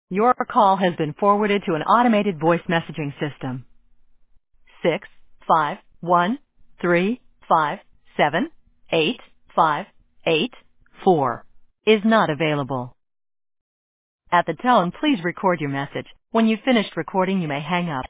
Your call has been forwarded to an automated voice messaging system. 65135785884 is not available. At the tone, please record your message. When you've finished recording, you may hang up.